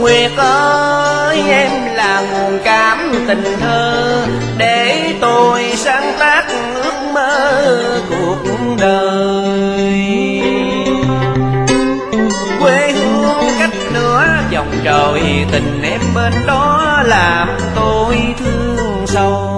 Nguyệt ơi, em là nguồn cảm tình thơ để tôi sáng tác ước mơ cuộc đời. Quê hương cách nửa vòng trời, tình em bên đó làm tôi thương sâu.